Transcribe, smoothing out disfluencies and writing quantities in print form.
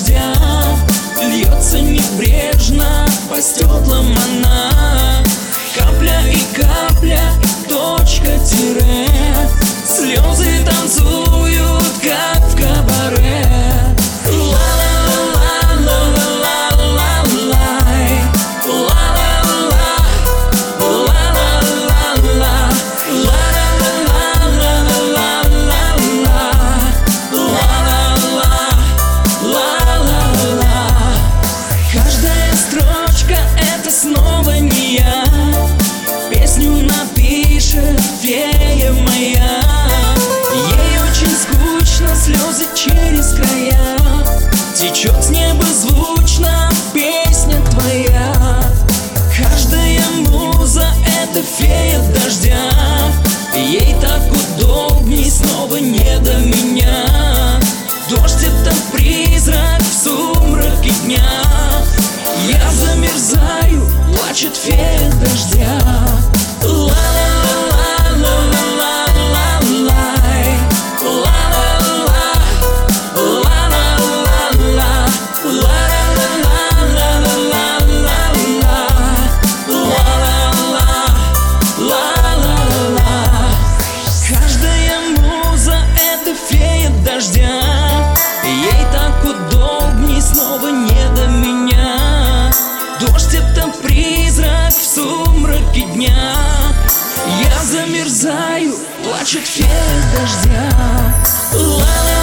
дождя. Льется небрежно по стеклам она. Капля и капля, точка, тире. Слезы танцуют, как в кабаре. Снова не я, песню напишет фея моя. Ей очень скучно, слезы через края. Течет с неба звучно песня твоя. Каждая муза — это фея дождя. Ей так удобней, снова не до меня. Дождь — это призрак в сумраке дня. Я замерзаю, плачет фея дождя. Каждая муза — это фея дождя. Ей так удобней, снова не до меня. Дождь — это призрак в сумраке дня. Я замерзаю, плачет фея дождя.